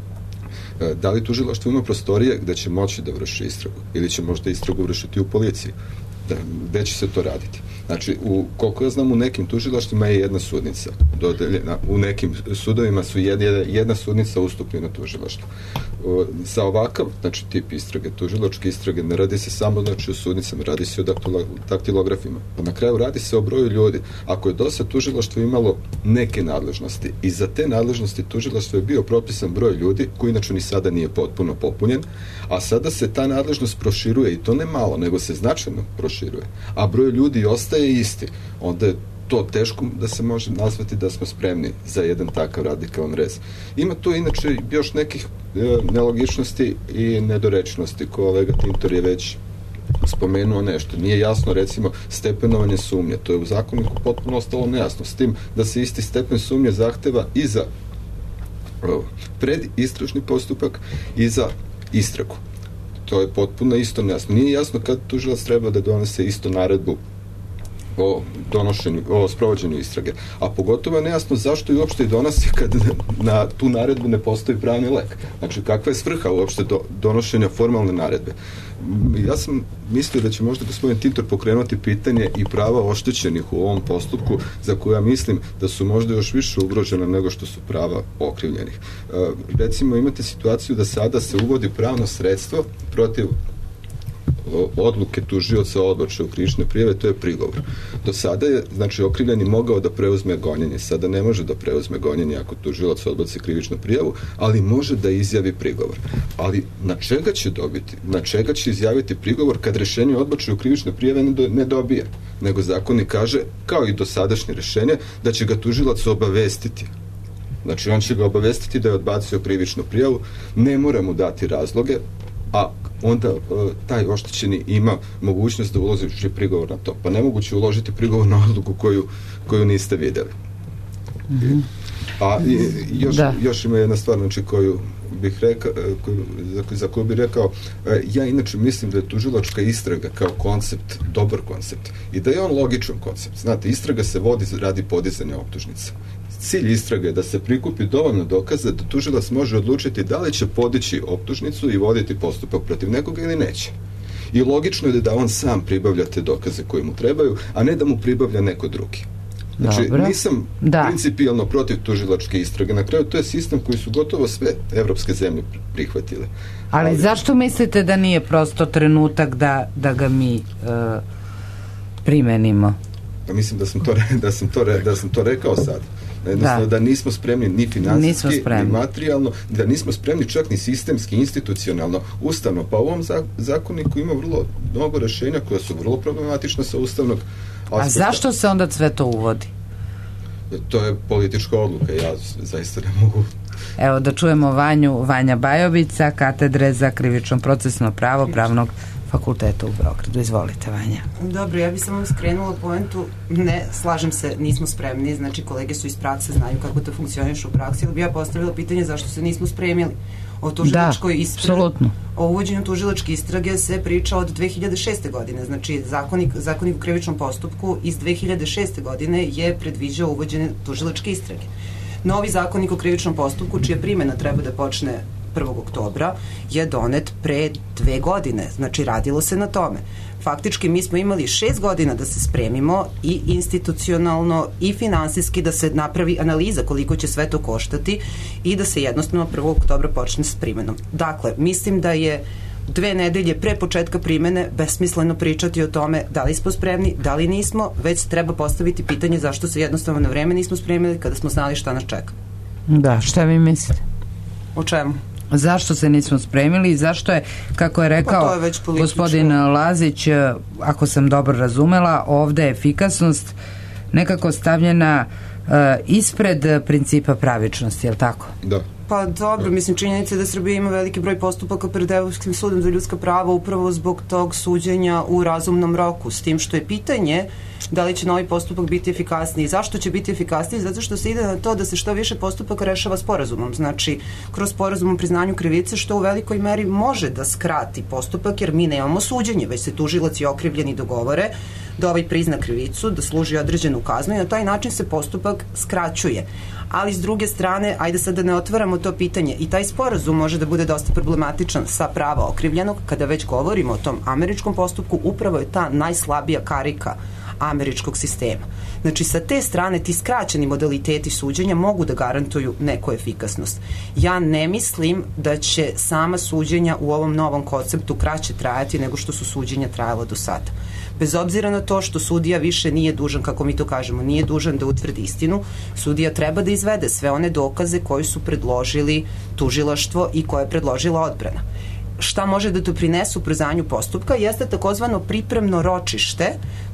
Da li tužilaštvo ima prostorije gde će moći da vrši istragu? Ili će možda istragu vršiti u policiji? Gde će se to raditi? Znači, koliko ja znam, u nekim tužilaštvima je jedna sudnica dodeljena, u nekim sudovima su jedna sudnica ustupljena tužilaštvu. Za ovakav, znači, tip istrage, tužilačke istrage, ne radi se samo, znači, o sudnicama, radi se o daktilografima. Pa na kraju radi se o broju ljudi. Ako je dosad tužilaštvo imalo neke nadležnosti i za te nadležnosti tužilaštvo je bio propisan broj ljudi, koji inače ni sada nije potpuno popunjen, a sada se ta nadležnost proširuje, i to ne malo, nego se značajno proširuje, a broj ljudi ostaje isti, onda je to teško da se može nazvati da smo spremni za jedan takav radikalan rez. Ima tu inače još nekih nelogičnosti i nedorečnosti. Kolega Tintor je već spomenuo nešto. Nije jasno, recimo, stepenovanje sumnje. To je u zakoniku potpuno ostalo nejasno. S tim da se isti stepen sumnje zahteva i za predistražni postupak i za istragu. To je potpuno isto nejasno. Nije jasno kad tužilac treba da donese isto naredbu o sprovođenju istrage. A pogotovo je nejasno zašto i uopšte i donosi kad na tu naredbu ne postoji pravni lek. Znači, kakva je svrha uopšte donošenja formalne naredbe? Ja sam mislio da će možda gospodin Tintor pokrenuti pitanje i prava oštećenih u ovom postupku, za koja mislim da su možda još više ugrožena nego što su prava okrivljenih. Recimo, imate situaciju da sada se uvodi pravno sredstvo protiv odluke tužioca o odbačaju krivične prijave, to je prigovor. Do sada je, znači, okrivljeni mogao da preuzme gonjenje, sada ne može da preuzme gonjenje ako tužilac odbaci krivičnu prijavu, ali može da izjavi prigovor. Ali na čega će dobiti? Na čega će izjaviti prigovor kad rešenje o odbačaju krivične prijave ne dobije? Nego zakonik kaže, kao i dosadašnje rešenje, da će ga tužilac obavestiti. Znači, on će ga obavestiti da je odbacio krivičnu prijavu, ne mora mu dati razloge, a onda taj oštećeni ima mogućnost da uloži prigovor na to. Pa nemoguće uložiti prigovor na odluku koju niste vidjeli. A još ima jedna stvar, znači, koju bih rekao, za koju bih rekao, ja inače mislim da je tužilačka istraga kao koncept dobar koncept i da je on logičan koncept. Znate, istraga se vodi radi podizanja optužnica. Cilj istrage je da se prikupi dovoljno dokaza da tužilac može odlučiti da li će podići optužnicu i voditi postupak protiv nekoga ili neće. I logično je da on sam pribavlja te dokaze koje mu trebaju, a ne da mu pribavlja neko drugi. Znači, nisam principijalno protiv tužilačke istrage. Na kraju, to je sistem koji su gotovo sve evropske zemlje prihvatile. Ali zašto mislite da nije prosto trenutak da ga mi primenimo? Pa mislim da sam to rekao sad. Jednostavno da nismo spremni ni finansijski, ni materijalno, da nismo spremni čak ni sistemski, institucionalno, ustavno. Pa u ovom zakoniku ima vrlo mnogo rešenja koja su vrlo problematična sa ustavnog aspekta. A zašto se onda sve to uvodi? To je politička odluka, ja zaista ne mogu. Evo da čujemo Vanja Bajovica, katedre za krivično procesno pravo Pravnog fakulteta u Beogradu. Izvolite, Vanja. Dobro, ja bih samo skrenula poentu, ne, slažem se, nismo spremni, znači kolege su iz prakse, znaju kako to funkcioniše u praksi, ali bi ja postavila pitanje zašto se nismo spremili. O tužilačkoj istragi, o uvođenju tužilačke istrage se priča od 2006. godine, znači zakonik u krivičnom postupku iz 2006. godine je predviđao uvođenje tužilačke istrage. Novi zakonik o krivičnom postupku, čija primjena treba da počne 1. oktobra, je donet pre 2 godine, znači radilo se na tome. Faktički mi smo imali 6 godina da se spremimo i institucionalno i finansijski da se napravi analiza koliko će sve to koštati i da se jednostavno 1. oktobra počne s primjenom. Dakle, mislim da je 2 nedelje pre početka primene besmisleno pričati o tome da li smo spremni, da li nismo, već treba postaviti pitanje zašto se jednostavno na vreme nismo spremili kada smo znali šta nas čeka. Da, šta vi mislite? O čemu? Zašto se nismo spremili i zašto je, kako je rekao gospodin Lazić, ako sam dobro razumela, ovde je efikasnost nekako stavljena ispred principa pravičnosti, je li tako? Da. Pa dobro, mislim, činjenica je da Srbija ima veliki broj postupaka pred Evropskim sudom za ljudska prava upravo zbog tog suđenja u razumnom roku, s tim što je pitanje da li će novi postupak biti efikasniji. Zašto će biti efikasniji? Zato što se ide na to da se što više postupaka rešava sporazumom. Znači, kroz sporazum o priznanju krivice, što u velikoj meri može da skrati postupak, jer mi nemamo suđenje, već se tužilac i okrivljeni dogovore da ovaj prizna krivicu, da služi određenu kaznu i na taj način se postupak skraćuje. Ali s druge strane, ajde sad da ne otvaramo to pitanje, i taj sporazum može da bude dosta problematičan sa prava okrivljenog. Kada već govorimo o tom američkom postupku, upravo je ta najslabija karika američkog sistema. Znači, sa te strane ti skraćeni modaliteti suđenja mogu da garantuju neku efikasnost. Ja ne mislim da će sama suđenja u ovom novom konceptu kraće trajati nego što su suđenja trajala do sada. Bez obzira na to što sudija više nije dužan, kako mi to kažemo, nije dužan da utvrdi istinu, sudija treba da izvede sve one dokaze koji su predložili tužilaštvo i koje je predložila odbrana. Šta može da doprinesu ubrzanju postupka jeste takozvano pripremno ročište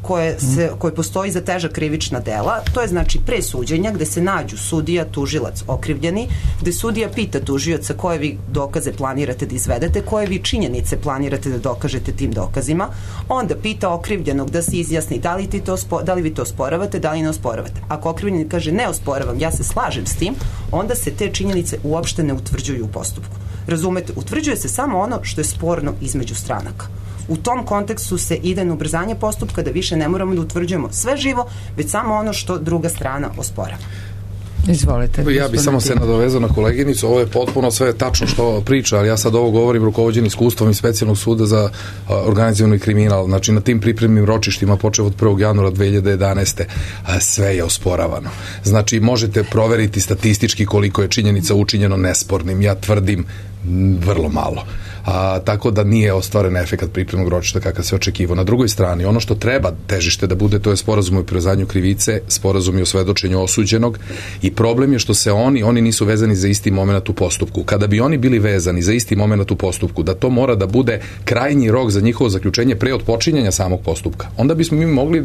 koje postoji za teža krivična dela. To je znači pre suđenja gde se nađu sudija, tužilac, okrivljeni, gde sudija pita tužioca koje vi dokaze planirate da izvedete, koje vi činjenice planirate da dokažete tim dokazima. Onda pita okrivljenog da se izjasni da li vi to osporavate, da li ne osporavate. Ako okrivljeni kaže ne osporavam, ja se slažem s tim, onda se te činjenice uopšte ne utvrđuju u postupku. Razumete, utvrđuje se samo ono što je sporno između stranaka. U tom kontekstu se ide na ubrzanje postupka da više ne moramo da utvrđujemo sve živo, već samo ono što druga strana osporava. Izvolite. Ja bih samo se nadovezao na koleginicu, ovo je potpuno sve tačno što priča, ali ja sad ovo govorim rukovođen iskustvom iz specijalnog suda za organizovani kriminal, znači na tim pripremnim ročištima počev od 1. januara 2011. Sve je osporavano. Znači možete proveriti statistički koliko je činjenica učinjeno nespornim, ja tvrdim vrlo malo. Tako da nije ostvaren efekat pripremnog ročišta kakav se očekivao. Na drugoj strani, ono što treba težište da bude, to je sporazum o priznanju krivice, sporazum o svedočenju osuđenog, i problem je što se oni nisu vezani za isti moment u postupku. Kada bi oni bili vezani za isti moment u postupku, da to mora da bude krajnji rok za njihovo zaključenje pre otpočinjanja samog postupka, onda bismo mi mogli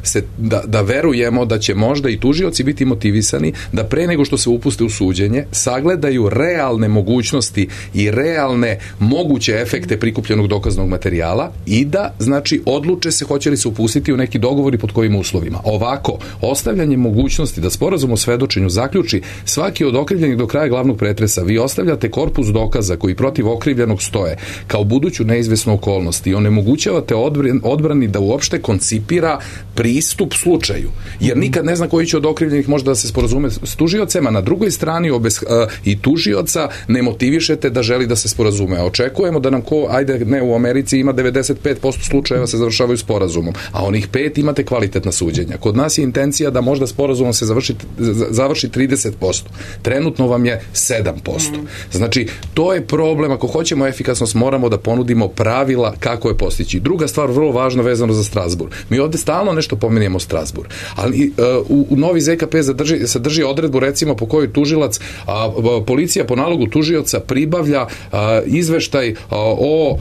da verujemo da će možda i tužioci biti motivisani da pre nego što se upuste u suđenje sagledaju realne mogućnosti i realne moguće moguće efekte prikupljenog dokaznog materijala i da, znači, odluče se hoće li se upustiti u neki dogovor i pod kojim uslovima. Ovako, ostavljanje mogućnosti da sporazum o svedočenju zaključi svaki od okrivljenih do kraja glavnog pretresa, vi ostavljate korpus dokaza koji protiv okrivljenog stoje kao buduću neizvesnu okolnost i onemogućavate odbrani da uopšte koncipira pristup slučaju. Jer nikad ne zna koji će od okrivljenih možda da se sporazume s tužiocem, a na drugoj strani i tužioca ne motivišete da želi da se sporazume. Očekujemo da nam u Americi ima 95% slučajeva se završavaju sporazumom, a onih 5 imate kvalitetna suđenja. Kod nas je intencija da možda sporazumom se završi 30%. Trenutno vam je 7%. Znači, to je problem. Ako hoćemo efikasnost, moramo da ponudimo pravila kako je postići. Druga stvar, vrlo važna, vezano za Strasburg. Mi ovde stalno nešto pominjemo Strasburg, ali u novi ZKP sadrži odredbu, recimo, po kojoj tužilac, policija po nalogu tužioca pribavlja izveštaj o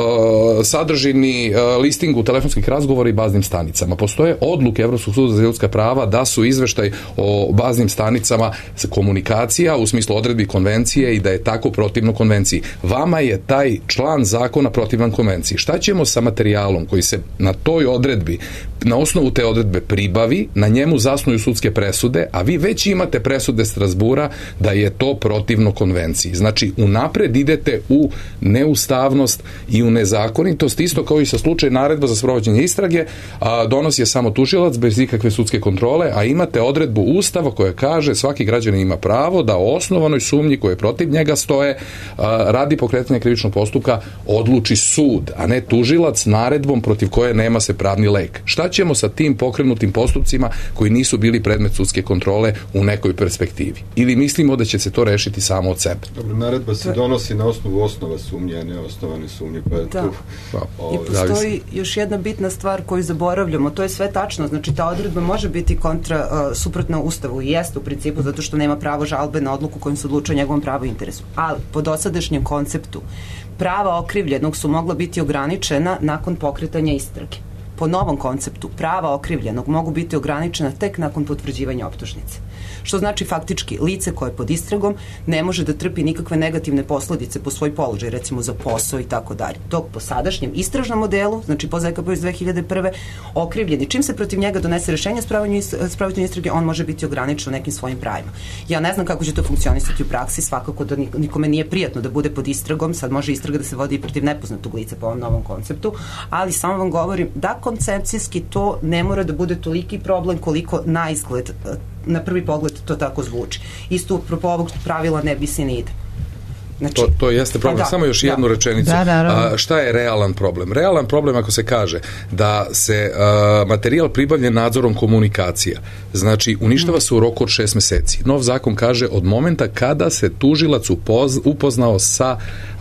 sadržini listingu telefonskih razgovora i baznim stanicama. Postoje odluke Evropskog suda za ljudska prava da su izveštaj o baznim stanicama komunikacija u smislu odredbi konvencije i da je tako protivno konvenciji. Vama je taj član zakona protivan konvenciji. Šta ćemo sa materijalom koji se na toj odredbi, na osnovu te odredbe pribavi, na njemu zasnuju sudske presude, a vi već imate presude Strasbura da je to protivno konvenciji. Znači, unapred idete u neustavnost i u nezakonitost, isto kao i sa slučaju naredba za sprovođenje istrage, donosi je samo tužilac bez ikakve sudske kontrole, a imate odredbu Ustava koja kaže svaki građanin ima pravo da o osnovanoj sumnji koje protiv njega stoje radi pokretanja krivičnog postupka odluči sud, a ne tužilac naredbom protiv koje nema se pravni lek. Šta ćemo sa tim pokrenutim postupcima koji nisu bili predmet sudske kontrole u nekoj perspektivi? Ili mislimo da će se to rešiti samo od sebe? Dobro, naredba se donosi na osnovu osnova sumnje, a ne osnovane sumnje. I postoji još jedna bitna stvar koju zaboravljamo, to je sve tačno, znači ta odredba može biti suprotna Ustavu i jeste u principu zato što nema pravo žalbe na odluku kojom se odlučuje njegovom pravu interesu. Ali po dosadašnjem konceptu prava okrivljenog su mogla biti ograničena nakon pokretanja istrage. Po novom konceptu prava okrivljenog mogu biti ograničena tek nakon potvrđivanja optužnice. Što znači faktički lice koje je pod istragom ne može da trpi nikakve negativne posledice po svoj položaj, recimo za posao i tako dalje. Dok po sadašnjem istražnom modelu, znači po ZKP iz 2001. okrivljeni, čim se protiv njega donese rešenje sprovođenja istrage, on može biti ograničen nekim svojim pravima. Ja ne znam kako će to funkcionisati u praksi, svakako da nikome nije prijatno da bude pod istragom, sad može istraga da se vodi i protiv nepoznatog lica po ovom novom konceptu, ali samo vam govorim da koncepcijski to ne mora da bude toliki problem koliko na izgled, na prvi pogled to tako zvuči. Isto po ovog pravila ne bi se ni ide. Znači, to jeste problem. Samo još jednu rečenicu. Šta je realan problem? Realan problem ako se kaže da se materijal pribavljen nadzorom komunikacija. Znači, uništava se u roku od 6 meseci. Nov zakon kaže od momenta kada se tužilac upoznao sa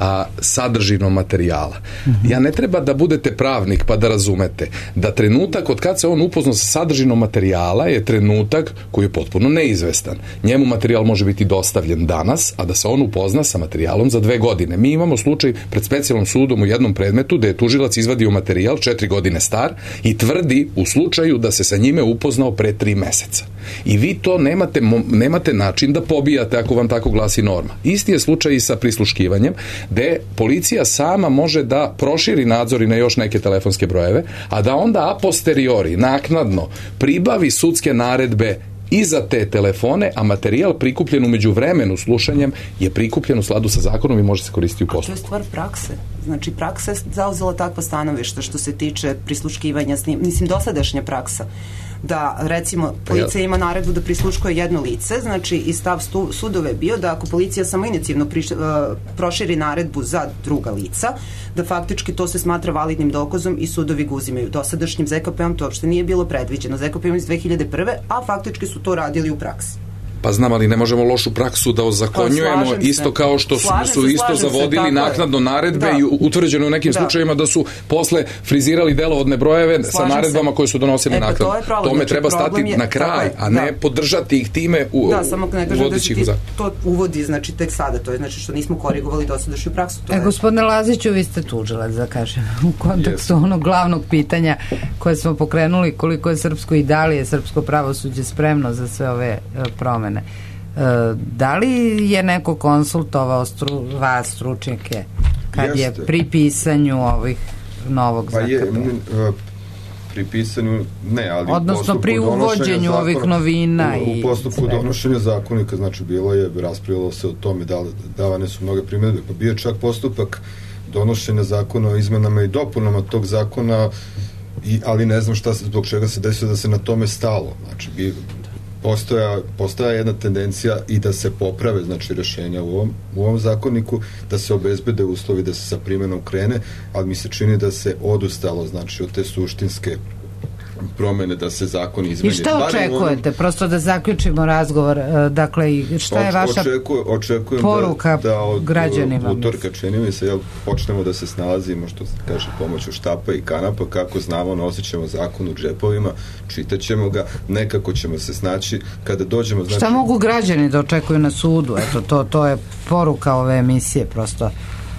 sadržinom materijala. Ja ne treba da budete pravnik pa da razumete da trenutak od kad se on upoznao sa sadržinom materijala je trenutak koji je potpuno neizvestan. Njemu materijal može biti dostavljen danas, a da se on upozna sa materijalom za 2 godine. Mi imamo slučaj pred specijalnom sudom u jednom predmetu gde je tužilac izvadio materijal 4 godine star i tvrdi u slučaju da se sa njime upoznao pre 3 meseca. I vi to nemate način da pobijate ako vam tako glasi norma. Isti je slučaj i sa prisluškivanjem gde policija sama može da proširi nadzor i na još neke telefonske brojeve, a da onda a posteriori, naknadno, pribavi sudske naredbe i za te telefone, a materijal prikupljen umeđu vremenu slušanjem je prikupljen u skladu sa zakonom i može se koristiti u postupku. A to je stvar prakse. Znači, praksa je zauzela takva stanovišta što se tiče prisluškivanja, mislim, dosadašnja praksa da, recimo, policija ima naredbu da prisluškuje jedno lice, znači i stav sudove je bio da ako policija samo inicijativno proširi naredbu za druga lica, da faktički to se smatra validnim dokazom i sudovi ga uzimaju. Dosadašnjim ZKP-om to uopšte nije bilo predviđeno. ZKP-om iz 2001. a faktički su to radili u praksi. Pa znam, ali ne možemo lošu praksu da ozakonjujemo, isto kao što su isto zavodili naknadno naredbe i utvrđeno u nekim slučajevima da su posle frizirali delovodne brojeve sa naredbama koje su donosili naknadno. Tome treba stati na kraj, a ne podržati ih time uvodeći ih u zakon. To uvodi, znači, tek sada, to je znači što nismo korigovali dosadašnju praksu. Gospodine Laziću, vi ste tužilac, da kažem, u kontekstu onog glavnog pitanja koje smo pokrenuli, koliko je srpsko i da li je srpsko pravosuđe spremno za sve ove promene. Da li je neko konsultovao vas, stručnjake, kad je pri pisanju ovih novog ZKP-a. Pri pisanju, ne, ali odnosno pri uvođenju ovih novina u postupku donošenja zakonika, znači bilo je, raspravljalo se o tome, davane su mnoge primjedbe, pa bio je čak postupak donošenja zakona o izmenama i dopunama tog zakona, ali ne znam zbog čega se desilo da se na tome stalo. Znači, postoja jedna tendencija i da se poprave, znači, rešenja u ovom zakoniku, da se obezbede uslovi da se sa primenom krene, ali mi se čini da se odustalo, znači, od te suštinske promene da se zakon izmeni. I šta očekujete? Prosto da zaključimo razgovor. Dakle, šta je vaša poruka građanima? Od utorka, čini mi se, počnemo da se snalazimo, što se kaže, pomoću štapa i kanapa, kako znamo, nosit ćemo zakon u džepovima, čitaćemo ga, nekako ćemo se snaći kada dođemo... Znači... Šta mogu građani da očekuju na sudu? Eto, to je poruka ove emisije, prosto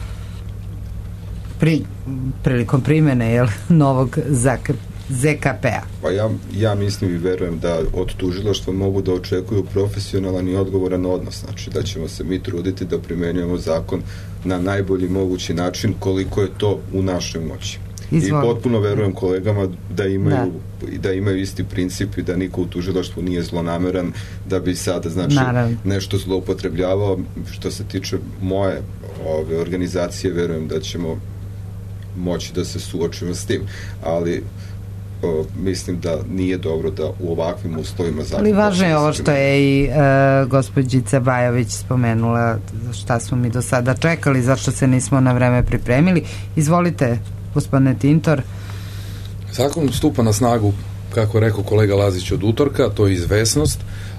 prilikom primene novog ZKP-a. Pa ja mislim i verujem da od tužilaštva mogu da očekuju profesionalan i odgovoran odnos. Znači da ćemo se mi truditi da primenjujemo zakon na najbolji mogući način koliko je to u našoj moći. I potpuno verujem kolegama da imaju isti princip i da niko u tužilaštvu nije zlonameran da bi sada, znači, nešto zloupotrebljavao. Što se tiče moje organizacije, verujem da ćemo moći da se suočimo s tim, ali mislim da nije dobro da u ovakvim uslovima zakon... Ali važno je ovo što je i gospođica Bajović spomenula, šta smo mi do sada čekali, zašto se nismo na vreme pripremili. Izvolite, gospodine Tintor. Zakon stupa na snagu, kako je rekao kolega Lazić, od utorka, to je izvesnost.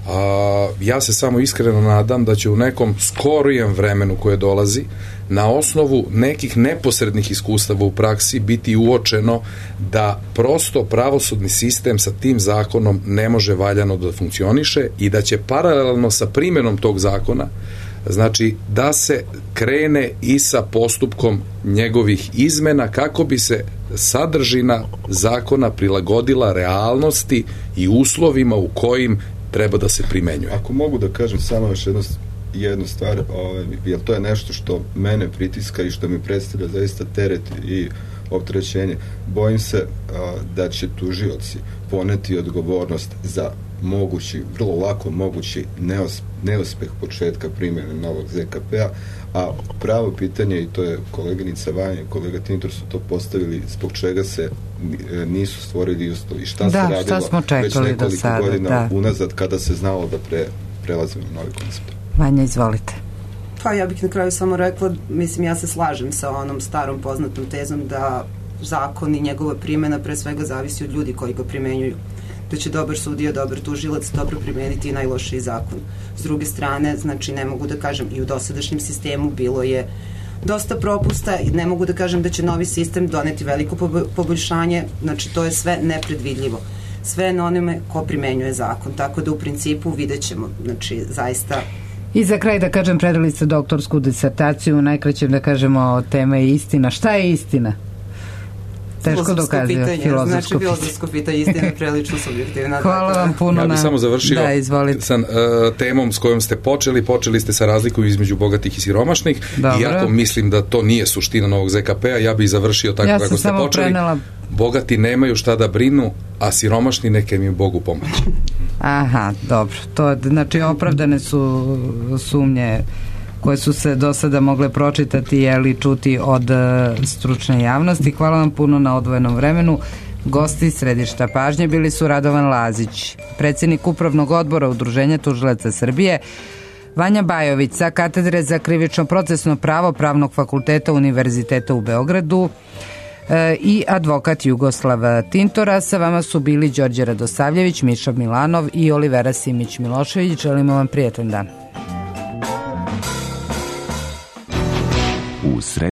Ja se samo iskreno nadam da će u nekom skorijem vremenu koje dolazi, na osnovu nekih neposrednih iskustava u praksi biti uočeno da prosto pravosudni sistem sa tim zakonom ne može valjano da funkcioniše i da će paralelno sa primjenom tog zakona, znači da se krene i sa postupkom njegovih izmena kako bi se sadržina zakona prilagodila realnosti i uslovima u kojim treba da se primenjuje. Ako mogu da kažem samo još jednu stvar, jer to je nešto što mene pritiska i što mi predstavlja zaista teret i opterećenje. Bojim se da će tužioci poneti odgovornost za vrlo lako mogući neuspeh početka primjene novog ZKP-a, a pravo pitanje, i to je koleginica Vanja i kolega Tintor su to postavili, zbog čega se nisu stvorili uslovi, šta se radilo već nekoliko godina unazad kada se znalo da prelazimo na novi koncept. Vanja, izvolite. Pa ja bih na kraju samo rekla, mislim, ja se slažem sa onom starom poznatom tezom da zakon i njegova primjena pre svega zavisi od ljudi koji ga primenjuju. Da će dobar sudija, dobar tužilac dobro primeniti i najlošiji zakon. S druge strane, znači ne mogu da kažem, i u dosadašnjem sistemu bilo je dosta propusta i ne mogu da kažem da će novi sistem doneti veliko poboljšanje, znači to je sve nepredvidljivo. Sve na onome ko primenjuje zakon, tako da u principu vidjet ćemo, znači zaista... I za kraj da kažem, predali ste doktorsku disertaciju, najkraćem da kažemo, tema je istina. Šta je istina? Teško dokazuje. Filozofsko pitanje, istina je prilično subjektivna. Hvala vam puno. Ja bih samo završio sa temom s kojom ste počeli ste sa razlikom između bogatih i siromašnih. Iako mislim da to nije suština novog ZKP-a, ja bih završio tako kako ste počeli. Bogati nemaju šta da brinu, a siromašni neke im Bogu pomoći. Aha, dobro. To, znači, opravdane su sumnje koje su se do sada mogle pročitati ili čuti od stručne javnosti. Hvala vam puno na odvojenom vremenu. Gosti središta pažnje bili su Radovan Lazić, predsjednik Upravnog odbora Udruženja tužilaca Srbije, Vanja Bajović sa Katedre za krivično procesno pravo Pravnog fakulteta Univerziteta u Beogradu i advokat Jugoslav Tintora. Sa vama su bili Đorđe Radosavljević, Miša Milanov i Olivera Simić-Milošević. Želimo vam prijatan dan.